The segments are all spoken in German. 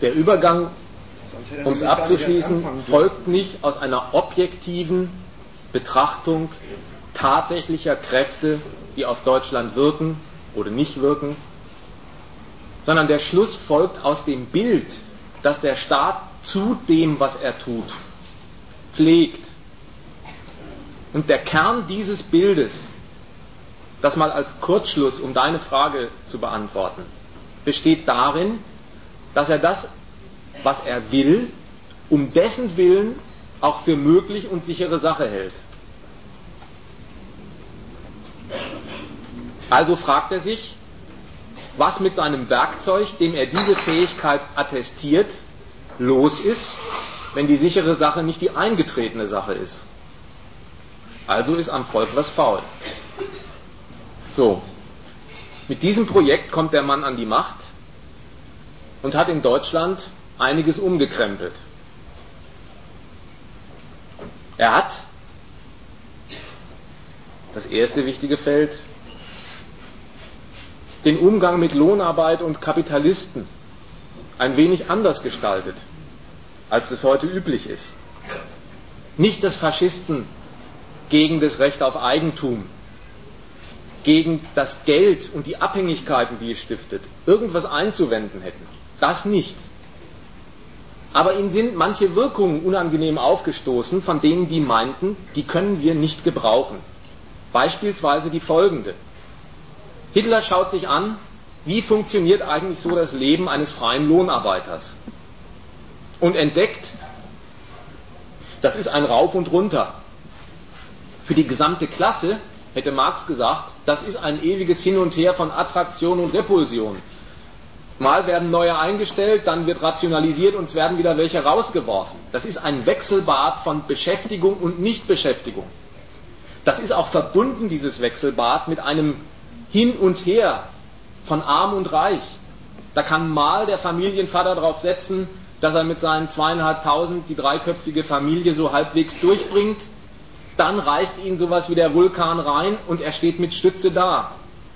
Der Übergang, um es abzuschließen, folgt nicht aus einer objektiven Betrachtung tatsächlicher Kräfte, die auf Deutschland wirken oder nicht wirken, sondern der Schluss folgt aus dem Bild, das der Staat zu dem, was er tut, pflegt. Und der Kern dieses Bildes, das mal als Kurzschluss, um deine Frage zu beantworten, besteht darin, dass er das, was er will, um dessen Willen auch für möglich und sichere Sache hält. Also fragt er sich, was mit seinem Werkzeug, dem er diese Fähigkeit attestiert, los ist, wenn die sichere Sache nicht die eingetretene Sache ist. Also ist am Volk was faul. So, mit diesem Projekt kommt der Mann an die Macht und hat in Deutschland einiges umgekrempelt. Er hat das erste wichtige Feld, den Umgang mit Lohnarbeit und Kapitalisten ein wenig anders gestaltet, als es heute üblich ist. Nicht, dass Faschisten gegen das Recht auf Eigentum, gegen das Geld und die Abhängigkeiten, die es stiftet, irgendwas einzuwenden hätten. Das nicht. Aber ihnen sind manche Wirkungen unangenehm aufgestoßen, von denen die meinten, die können wir nicht gebrauchen. Beispielsweise die folgende. Hitler schaut sich an, wie funktioniert eigentlich so das Leben eines freien Lohnarbeiters und entdeckt, das ist ein Rauf und Runter. Für die gesamte Klasse, hätte Marx gesagt, das ist ein ewiges Hin und Her von Attraktion und Repulsion. Mal werden neue eingestellt, dann wird rationalisiert und es werden wieder welche rausgeworfen. Das ist ein Wechselbad von Beschäftigung und Nichtbeschäftigung. Das ist auch verbunden, dieses Wechselbad, mit einem Hin und Her von Arm und Reich. Da kann mal der Familienvater darauf setzen, dass er mit seinen 2.500 die dreiköpfige Familie so halbwegs durchbringt. Dann reißt ihn sowas wie der Vulkan rein und er steht mit Stütze da.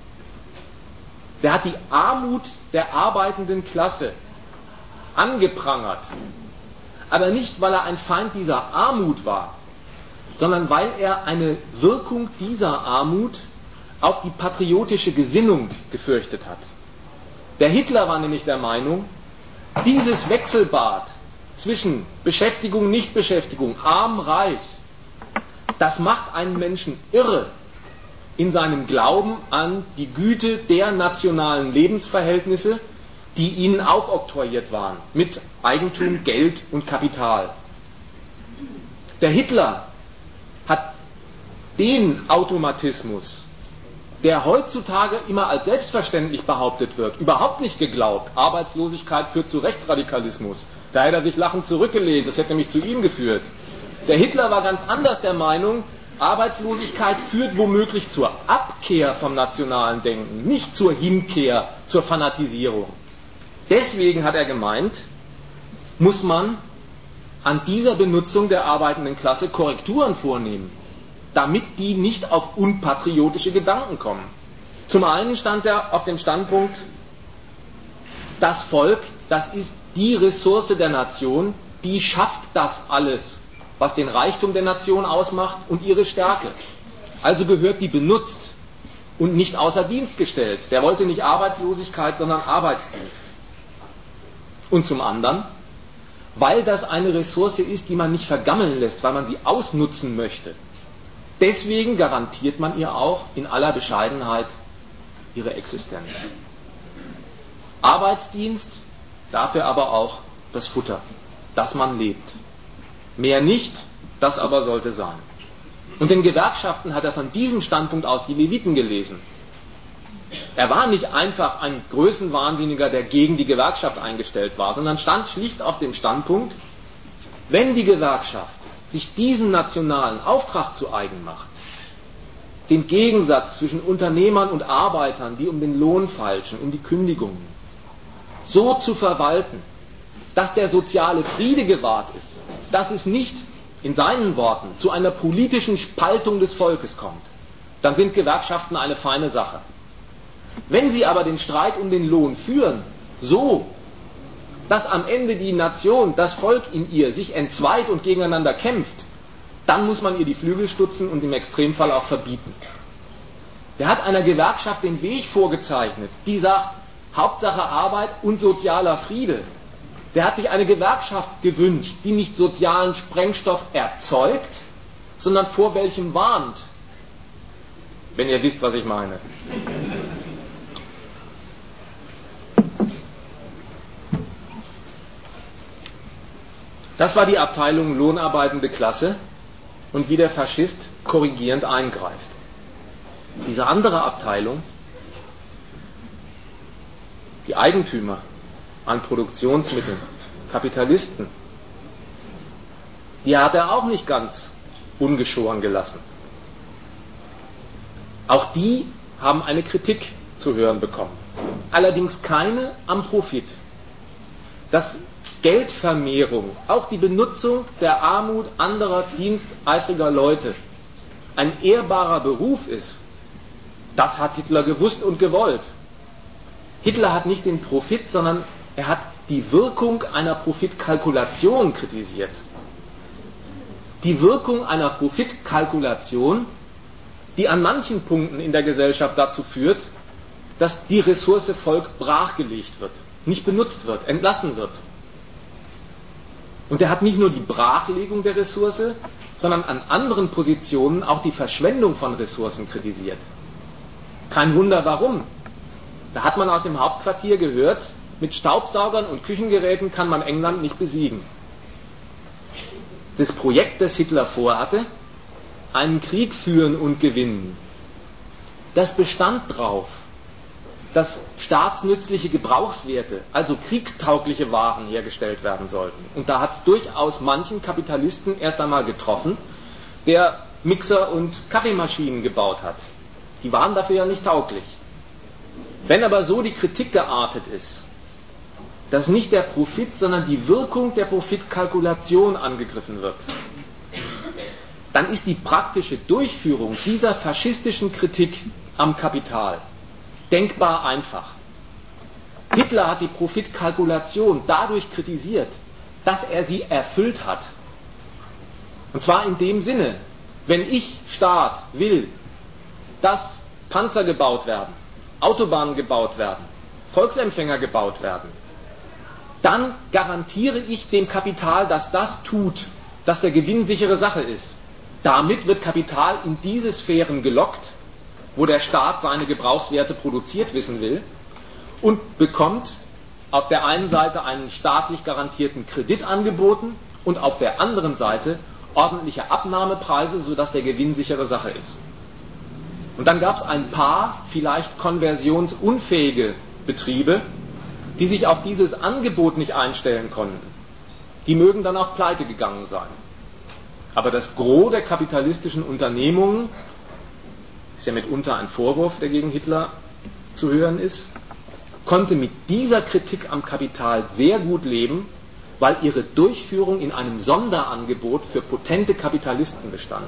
Der hat die Armut der arbeitenden Klasse angeprangert. Aber nicht, weil er ein Feind dieser Armut war, sondern weil er eine Wirkung dieser Armut auf die patriotische Gesinnung gefürchtet hat. Der Hitler war nämlich der Meinung, dieses Wechselbad zwischen Beschäftigung, Nichtbeschäftigung, arm, reich, das macht einen Menschen irre in seinem Glauben an die Güte der nationalen Lebensverhältnisse, die ihnen aufoktroyiert waren, mit Eigentum, Geld und Kapital. Der Hitler hat den Automatismus, der heutzutage immer als selbstverständlich behauptet wird, überhaupt nicht geglaubt. Arbeitslosigkeit führt zu Rechtsradikalismus. Da hätte er sich lachend zurückgelehnt, das hätte nämlich zu ihm geführt. Der Hitler war ganz anders der Meinung, Arbeitslosigkeit führt womöglich zur Abkehr vom nationalen Denken, nicht zur Hinkehr, zur Fanatisierung. Deswegen hat er gemeint, muss man an dieser Benutzung der arbeitenden Klasse Korrekturen vornehmen, damit die nicht auf unpatriotische Gedanken kommen. Zum einen stand er auf dem Standpunkt, das Volk, das ist die Ressource der Nation, die schafft das alles, was den Reichtum der Nation ausmacht und ihre Stärke. Also gehört die benutzt und nicht außer Dienst gestellt. Der wollte nicht Arbeitslosigkeit, sondern Arbeitsdienst. Und zum anderen, weil das eine Ressource ist, die man nicht vergammeln lässt, weil man sie ausnutzen möchte. Deswegen garantiert man ihr auch in aller Bescheidenheit ihre Existenz. Arbeitsdienst, dafür aber auch das Futter, dass man lebt. Mehr nicht, das aber sollte sein. Und den Gewerkschaften hat er von diesem Standpunkt aus die Leviten gelesen. Er war nicht einfach ein Größenwahnsinniger, der gegen die Gewerkschaft eingestellt war, sondern stand schlicht auf dem Standpunkt, wenn die Gewerkschaft sich diesen nationalen Auftrag zu eigen macht, den Gegensatz zwischen Unternehmern und Arbeitern, die um den Lohn feilschen, um die Kündigungen, so zu verwalten, dass der soziale Friede gewahrt ist, dass es nicht, in seinen Worten, zu einer politischen Spaltung des Volkes kommt, dann sind Gewerkschaften eine feine Sache. Wenn sie aber den Streit um den Lohn führen, so, dass am Ende die Nation, das Volk in ihr sich entzweit und gegeneinander kämpft, dann muss man ihr die Flügel stutzen und im Extremfall auch verbieten. Der hat einer Gewerkschaft den Weg vorgezeichnet, die sagt, Hauptsache Arbeit und sozialer Friede. Der hat sich eine Gewerkschaft gewünscht, die nicht sozialen Sprengstoff erzeugt, sondern vor welchem warnt. Wenn ihr wisst, was ich meine. Das war die Abteilung lohnarbeitende Klasse und wie der Faschist korrigierend eingreift. Diese andere Abteilung, die Eigentümer an Produktionsmitteln, Kapitalisten, die hat er auch nicht ganz ungeschoren gelassen. Auch die haben eine Kritik zu hören bekommen. Allerdings keine am Profit. Dass Geldvermehrung, auch die Benutzung der Armut anderer diensteifriger Leute ein ehrbarer Beruf ist, das hat Hitler gewusst und gewollt. Hitler hat nicht den Profit, sondern er hat die Wirkung einer Profitkalkulation kritisiert. Die Wirkung einer Profitkalkulation, die an manchen Punkten in der Gesellschaft dazu führt, dass die Ressource Volk brachgelegt wird, nicht benutzt wird, entlassen wird. Und er hat nicht nur die Brachlegung der Ressource, sondern an anderen Positionen auch die Verschwendung von Ressourcen kritisiert. Kein Wunder warum. Da hat man aus dem Hauptquartier gehört, mit Staubsaugern und Küchengeräten kann man England nicht besiegen. Das Projekt, das Hitler vorhatte, einen Krieg führen und gewinnen, das bestand darauf, dass staatsnützliche Gebrauchswerte, also kriegstaugliche Waren hergestellt werden sollten. Und da hat es durchaus manchen Kapitalisten erst einmal getroffen, der Mixer und Kaffeemaschinen gebaut hat. Die waren dafür ja nicht tauglich. Wenn aber so die Kritik geartet ist, dass nicht der Profit, sondern die Wirkung der Profitkalkulation angegriffen wird, dann ist die praktische Durchführung dieser faschistischen Kritik am Kapital denkbar einfach. Hitler hat die Profitkalkulation dadurch kritisiert, dass er sie erfüllt hat. Und zwar in dem Sinne, wenn ich, Staat, will, dass Panzer gebaut werden, Autobahnen gebaut werden, Volksempfänger gebaut werden, dann garantiere ich dem Kapital, dass das tut, dass der Gewinn sichere Sache ist. Damit wird Kapital in diese Sphären gelockt, wo der Staat seine Gebrauchswerte produziert wissen will und bekommt auf der einen Seite einen staatlich garantierten Kredit angeboten und auf der anderen Seite ordentliche Abnahmepreise, sodass der Gewinn sichere Sache ist. Und dann gab es ein paar vielleicht konversionsunfähige Betriebe, die sich auf dieses Angebot nicht einstellen konnten. Die mögen dann auch pleite gegangen sein. Aber das Gros der kapitalistischen Unternehmungen, ist ja mitunter ein Vorwurf, der gegen Hitler zu hören ist, konnte mit dieser Kritik am Kapital sehr gut leben, weil ihre Durchführung in einem Sonderangebot für potente Kapitalisten bestand.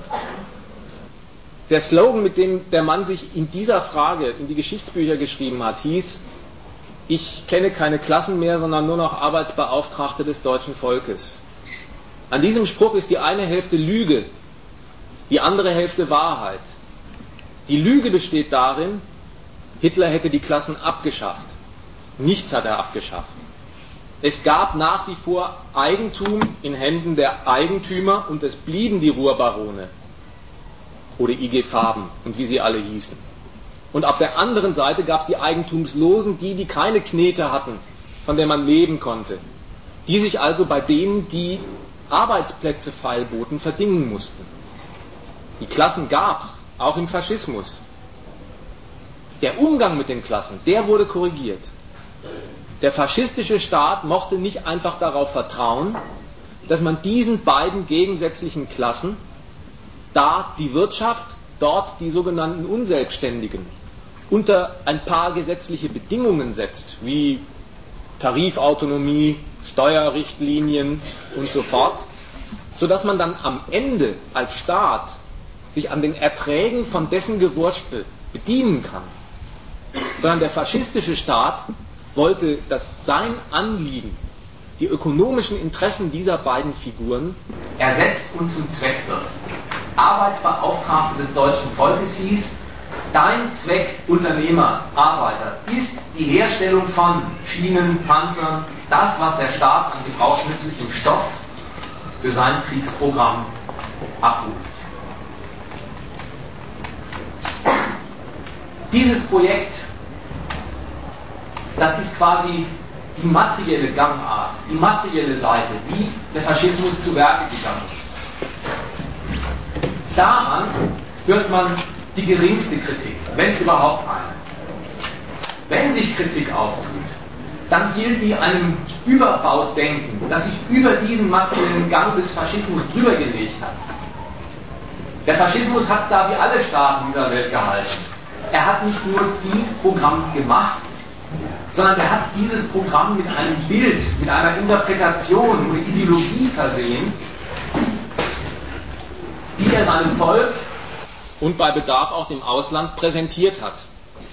Der Slogan, mit dem der Mann sich in dieser Frage in die Geschichtsbücher geschrieben hat, hieß: Ich kenne keine Klassen mehr, sondern nur noch Arbeitsbeauftragte des deutschen Volkes. An diesem Spruch ist die eine Hälfte Lüge, die andere Hälfte Wahrheit. Die Lüge besteht darin, Hitler hätte die Klassen abgeschafft. Nichts hat er abgeschafft. Es gab nach wie vor Eigentum in Händen der Eigentümer und es blieben die Ruhrbarone oder IG Farben und wie sie alle hießen. Und auf der anderen Seite gab es die Eigentumslosen, die keine Knete hatten, von der man leben konnte, die sich also bei denen, die Arbeitsplätze feilboten, verdingen mussten. Die Klassen gab es, auch im Faschismus. Der Umgang mit den Klassen, der wurde korrigiert. Der faschistische Staat mochte nicht einfach darauf vertrauen, dass man diesen beiden gegensätzlichen Klassen, da die Wirtschaft, dort die sogenannten Unselbstständigen, unter ein paar gesetzliche Bedingungen setzt, wie Tarifautonomie, Steuerrichtlinien und so fort, sodass man dann am Ende als Staat sich an den Erträgen von dessen Gewurstel bedienen kann. Sondern der faschistische Staat wollte, dass sein Anliegen die ökonomischen Interessen dieser beiden Figuren ersetzt und zum Zweck wird. Arbeitsbeauftragte des deutschen Volkes hieß, dein Zweck, Unternehmer, Arbeiter, ist die Herstellung von Schienen, Panzern, das, was der Staat an gebrauchsnützlichem Stoff für sein Kriegsprogramm abruft. Dieses Projekt, das ist quasi die materielle Gangart, die materielle Seite, wie der Faschismus zu Werke gegangen ist. Daran hört man die geringste Kritik, wenn überhaupt eine. Wenn sich Kritik auftut, dann gilt die einem Überbaudenken, das sich über diesen materiellen Gang des Faschismus drüber gelegt hat. Der Faschismus hat es da wie alle Staaten dieser Welt gehalten. Er hat nicht nur dieses Programm gemacht, sondern er hat dieses Programm mit einem Bild, mit einer Interpretation oder Ideologie versehen, die er seinem Volk und bei Bedarf auch dem Ausland präsentiert hat.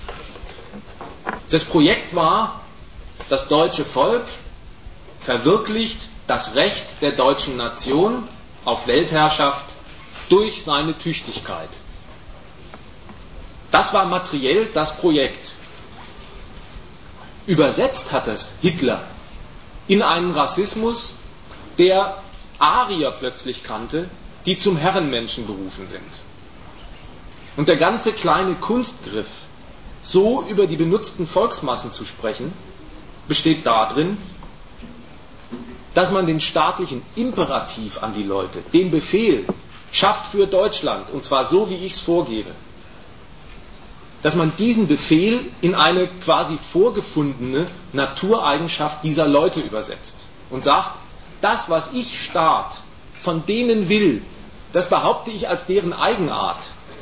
Das Projekt war, das deutsche Volk verwirklicht das Recht der deutschen Nation auf Weltherrschaft durch seine Tüchtigkeit. Das war materiell das Projekt. Übersetzt hat es Hitler in einen Rassismus, der Arier plötzlich kannte, die zum Herrenmenschen berufen sind. Und der ganze kleine Kunstgriff, so über die benutzten Volksmassen zu sprechen, besteht darin, dass man den staatlichen Imperativ an die Leute, den Befehl, schafft für Deutschland, und zwar so, wie ich es vorgebe, dass man diesen Befehl in eine quasi vorgefundene Natureigenschaft dieser Leute übersetzt und sagt, das, was ich Staat von denen will, das behaupte ich als deren Eigenart.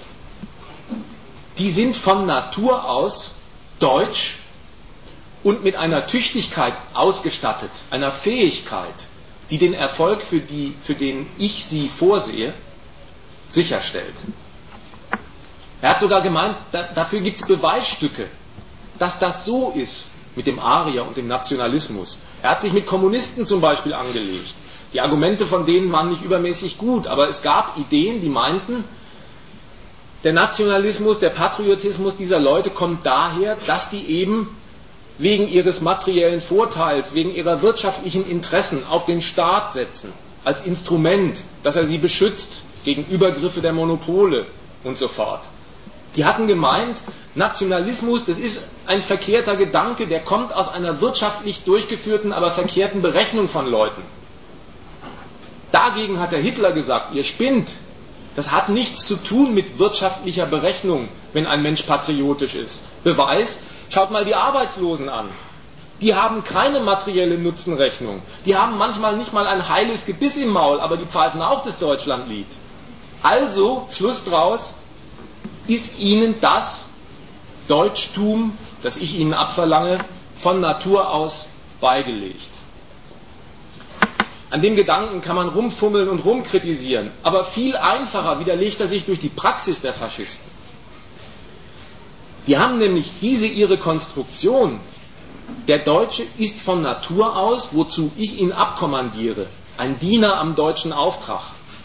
Die sind von Natur aus deutsch und mit einer Tüchtigkeit ausgestattet, einer Fähigkeit, die den Erfolg, für den ich sie vorsehe, sicherstellt. Er hat sogar gemeint, dafür gibt es Beweisstücke, dass das so ist mit dem Arier und dem Nationalismus. Er hat sich mit Kommunisten zum Beispiel angelegt. Die Argumente von denen waren nicht übermäßig gut, aber es gab Ideen, die meinten, der Nationalismus, der Patriotismus dieser Leute kommt daher, dass die eben wegen ihres materiellen Vorteils, wegen ihrer wirtschaftlichen Interessen auf den Staat setzen, als Instrument, dass er sie beschützt gegen Übergriffe der Monopole und so fort. Die hatten gemeint, Nationalismus, das ist ein verkehrter Gedanke, der kommt aus einer wirtschaftlich durchgeführten, aber verkehrten Berechnung von Leuten. Dagegen hat der Hitler gesagt, ihr spinnt. Das hat nichts zu tun mit wirtschaftlicher Berechnung, wenn ein Mensch patriotisch ist. Beweis, schaut mal die Arbeitslosen an. Die haben keine materielle Nutzenrechnung. Die haben manchmal nicht mal ein heiles Gebiss im Maul, aber die pfeifen auch das Deutschlandlied. Also, Schluss draus, ist ihnen das Deutschtum, das ich ihnen abverlange, von Natur aus beigelegt. An dem Gedanken kann man rumfummeln und rumkritisieren, aber viel einfacher widerlegt er sich durch die Praxis der Faschisten. Die haben nämlich diese ihre Konstruktion, der Deutsche ist von Natur aus, wozu ich ihn abkommandiere, ein Diener am deutschen Auftrag,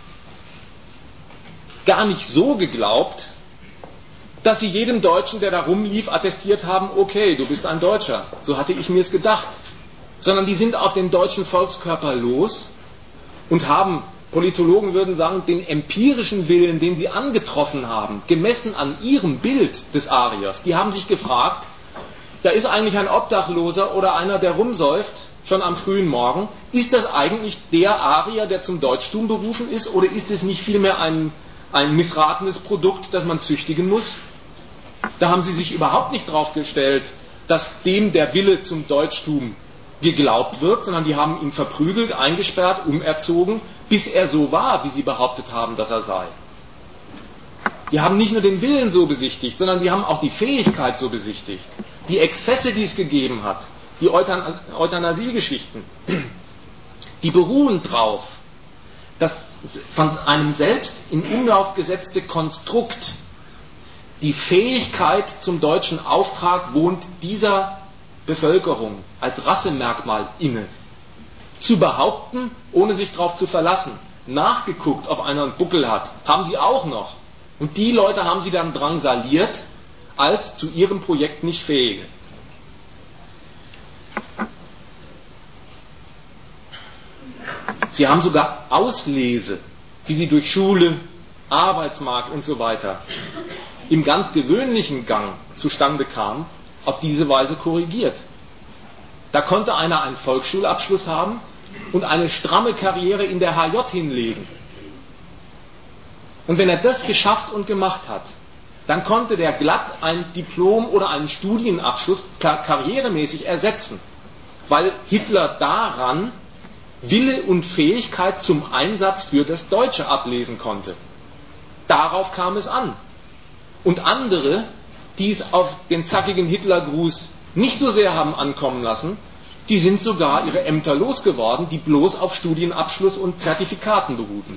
gar nicht so geglaubt, dass sie jedem Deutschen, der da rumlief, attestiert haben, okay, du bist ein Deutscher, so hatte ich mir es gedacht. Sondern die sind auf den deutschen Volkskörper los und haben, Politologen würden sagen, den empirischen Willen, den sie angetroffen haben, gemessen an ihrem Bild des Ariers. Die haben sich gefragt, ja, ist eigentlich ein Obdachloser oder einer, der rumsäuft, schon am frühen Morgen, ist das eigentlich der Arier, der zum Deutschtum berufen ist, oder ist es nicht vielmehr ein missratenes Produkt, das man züchtigen muss? Da haben sie sich überhaupt nicht drauf gestellt, dass dem der Wille zum Deutschtum geglaubt wird, sondern die haben ihn verprügelt, eingesperrt, umerzogen, bis er so war, wie sie behauptet haben, dass er sei. Die haben nicht nur den Willen so besichtigt, sondern die haben auch die Fähigkeit so besichtigt. Die Exzesse, die es gegeben hat, die Euthanasiegeschichten, die beruhen drauf, dass von einem selbst in Umlauf gesetzte Konstrukt, die Fähigkeit zum deutschen Auftrag wohnt dieser Bevölkerung als Rassemerkmal inne. zu behaupten, ohne sich darauf zu verlassen. Nachgeguckt, ob einer einen Buckel hat, haben sie auch noch. Und die Leute haben sie dann drangsaliert als zu ihrem Projekt nicht fähige. Sie haben sogar Auslese, wie sie durch Schule, Arbeitsmarkt und so weiter im ganz gewöhnlichen Gang zustande kam, auf diese Weise korrigiert. Da konnte einer einen Volksschulabschluss haben und eine stramme Karriere in der HJ hinlegen. Und wenn er das geschafft und gemacht hat, dann konnte der glatt ein Diplom oder einen Studienabschluss karrieremäßig ersetzen, weil Hitler daran Wille und Fähigkeit zum Einsatz für das Deutsche ablesen konnte. Darauf kam es an. Und andere, die es auf den zackigen Hitlergruß nicht so sehr haben ankommen lassen, die sind sogar ihre Ämter losgeworden, die bloß auf Studienabschluss und Zertifikaten beruhten.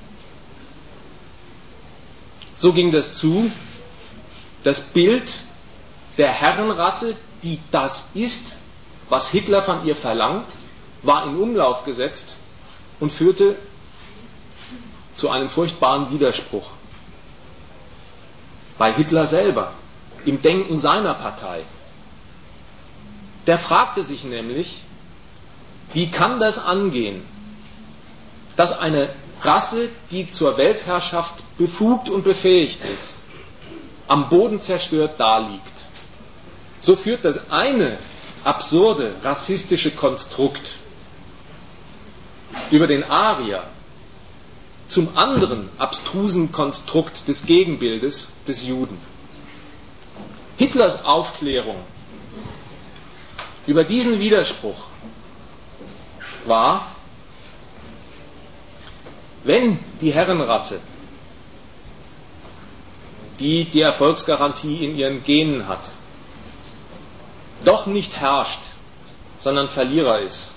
So ging das zu. Das Bild der Herrenrasse, die das ist, was Hitler von ihr verlangt, war in Umlauf gesetzt und führte zu einem furchtbaren Widerspruch. Bei Hitler selber, im Denken seiner Partei. Der fragte sich nämlich, wie kann das angehen, dass eine Rasse, die zur Weltherrschaft befugt und befähigt ist, am Boden zerstört daliegt. So führt das eine absurde rassistische Konstrukt über den Arier zum anderen abstrusen Konstrukt des Gegenbildes des Juden. Hitlers Aufklärung über diesen Widerspruch war, wenn die Herrenrasse, die die Erfolgsgarantie in ihren Genen hat, doch nicht herrscht, sondern Verlierer ist,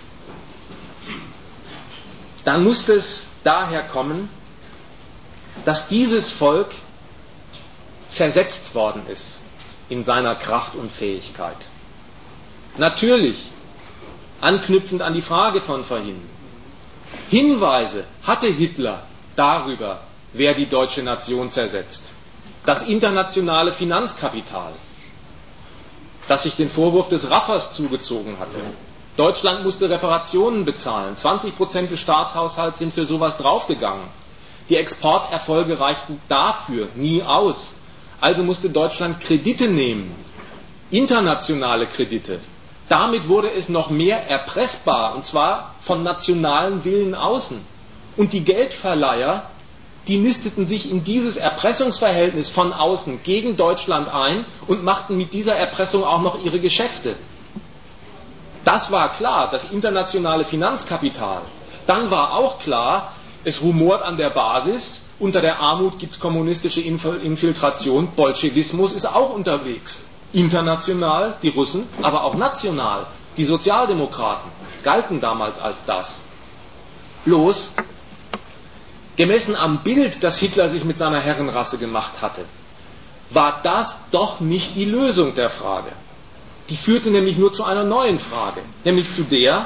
dann muss es daher kommen, dass dieses Volk zersetzt worden ist in seiner Kraft und Fähigkeit. Natürlich, anknüpfend an die Frage von vorhin, Hinweise hatte Hitler darüber, wer die deutsche Nation zersetzt. Das internationale Finanzkapital, das sich den Vorwurf des Raffers zugezogen hatte. Deutschland musste Reparationen bezahlen. 20% des Staatshaushalts sind für sowas draufgegangen. Die Exporterfolge reichten dafür nie aus. Also musste Deutschland Kredite nehmen, internationale Kredite. Damit wurde es noch mehr erpressbar, und zwar von nationalen Willen außen. Und die Geldverleiher, die nisteten sich in dieses Erpressungsverhältnis von außen gegen Deutschland ein und machten mit dieser Erpressung auch noch ihre Geschäfte. Das war klar, das internationale Finanzkapital. Dann war auch klar, es rumort an der Basis, unter der Armut gibt es kommunistische Infiltration, Bolschewismus ist auch unterwegs. International, die Russen, aber auch national, die Sozialdemokraten galten damals als das. Bloß, gemessen am Bild, das Hitler sich mit seiner Herrenrasse gemacht hatte, war das doch nicht die Lösung der Frage. Die führte nämlich nur zu einer neuen Frage, nämlich zu der,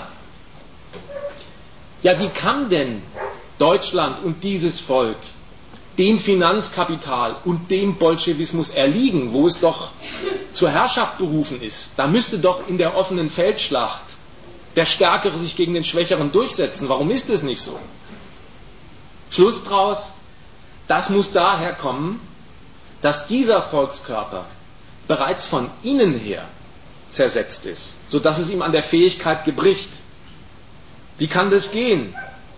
ja, wie kann denn Deutschland und dieses Volk dem Finanzkapital und dem Bolschewismus erliegen, wo es doch zur Herrschaft berufen ist? Da müsste doch in der offenen Feldschlacht der Stärkere sich gegen den Schwächeren durchsetzen. Warum ist es nicht so? Schluss draus, das muss daher kommen, dass dieser Volkskörper bereits von innen her zersetzt ist, sodass es ihm an der Fähigkeit gebricht. Wie kann das gehen?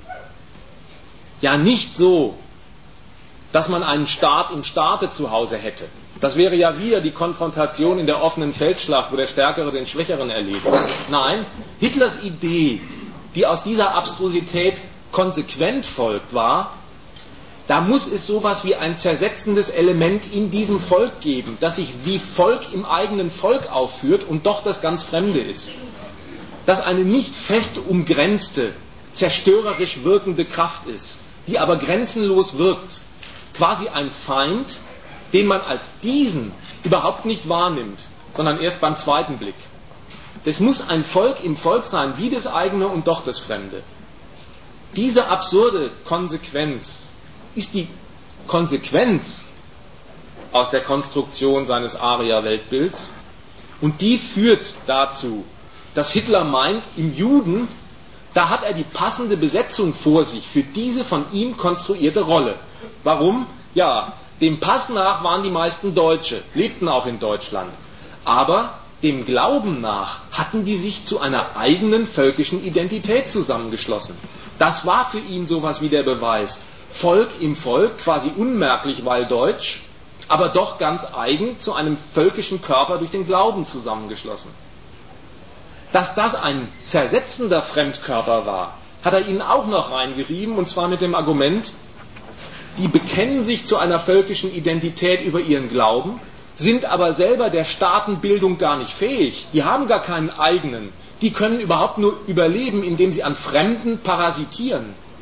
Ja, nicht so, dass man einen Staat im Staate zu Hause hätte. Das wäre ja wieder die Konfrontation in der offenen Feldschlacht, wo der Stärkere den Schwächeren erledigt. Nein, Hitlers Idee, die aus dieser Abstrusität konsequent folgt, war, da muss es sowas wie ein zersetzendes Element in diesem Volk geben, das sich wie Volk im eigenen Volk aufführt und doch das ganz Fremde ist. Das eine nicht fest umgrenzte, zerstörerisch wirkende Kraft ist, die aber grenzenlos wirkt. Quasi ein Feind, den man als diesen überhaupt nicht wahrnimmt, sondern erst beim zweiten Blick. Das muss ein Volk im Volk sein, wie das eigene und doch das Fremde. Diese absurde Konsequenz ist die Konsequenz aus der Konstruktion seines Aria-Weltbilds, und die führt dazu, dass Hitler meint, im Juden, da hat er die passende Besetzung vor sich für diese von ihm konstruierte Rolle. Warum? Ja, dem Pass nach waren die meisten Deutsche, lebten auch in Deutschland. Aber dem Glauben nach hatten die sich zu einer eigenen völkischen Identität zusammengeschlossen. Das war für ihn sowas wie der Beweis. Volk im Volk, quasi unmerklich, weil deutsch, aber doch ganz eigen zu einem völkischen Körper durch den Glauben zusammengeschlossen. Dass das ein zersetzender Fremdkörper war, hat er ihnen auch noch reingerieben, und zwar mit dem Argument, die bekennen sich zu einer völkischen Identität über ihren Glauben, sind aber selber der Staatenbildung gar nicht fähig. Die haben gar keinen eigenen. Die können überhaupt nur überleben, indem sie an Fremden parasitieren.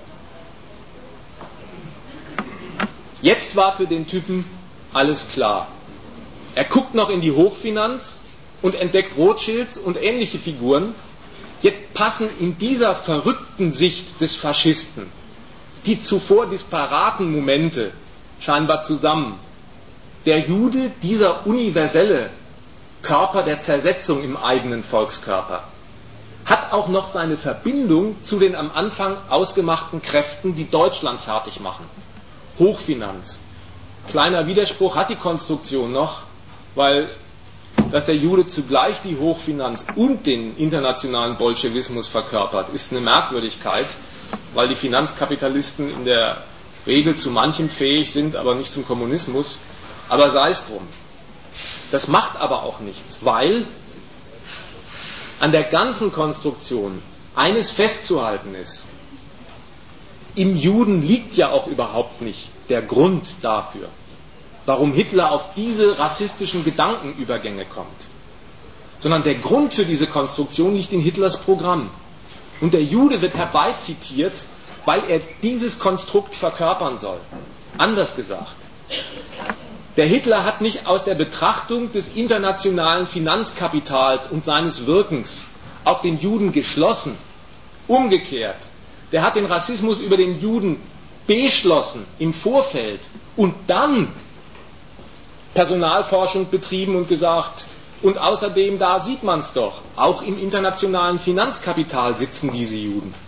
Jetzt war für den Typen alles klar. Er guckt noch in die Hochfinanz und entdeckt Rothschilds und ähnliche Figuren. Jetzt passen in dieser verrückten Sicht des Faschisten die zuvor disparaten Momente scheinbar zusammen. Der Jude, dieser universelle Körper der Zersetzung im eigenen Volkskörper, hat auch noch seine Verbindung zu den am Anfang ausgemachten Kräften, die Deutschland fertig machen. Hochfinanz. Kleiner Widerspruch hat die Konstruktion noch, weil dass der Jude zugleich die Hochfinanz und den internationalen Bolschewismus verkörpert, ist eine Merkwürdigkeit, weil die Finanzkapitalisten in der Regel zu manchem fähig sind, aber nicht zum Kommunismus. Aber sei es drum. Das macht aber auch nichts, weil an der ganzen Konstruktion eines festzuhalten ist: Im Juden liegt ja auch überhaupt nicht der Grund dafür, warum Hitler auf diese rassistischen Gedankenübergänge kommt, sondern der Grund für diese Konstruktion liegt in Hitlers Programm. Und der Jude wird herbeizitiert, weil er dieses Konstrukt verkörpern soll. Anders gesagt, der Hitler hat nicht aus der Betrachtung des internationalen Finanzkapitals und seines Wirkens auf den Juden geschlossen. Umgekehrt, der hat den Rassismus über den Juden beschlossen im Vorfeld und dann Personalforschung betrieben und gesagt, und außerdem, da sieht man es doch, auch im internationalen Finanzkapital sitzen diese Juden.